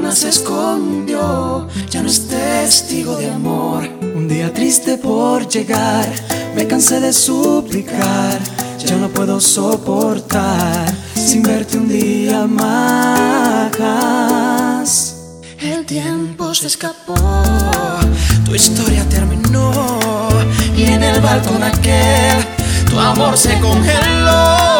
luna se escondió, ya no es testigo de amor. Un día triste por llegar, me cansé de suplicar, ya no puedo soportar sin verte un día más. El tiempo se escapó, tu historia terminó, y en el balcón aquel tu amor se congeló.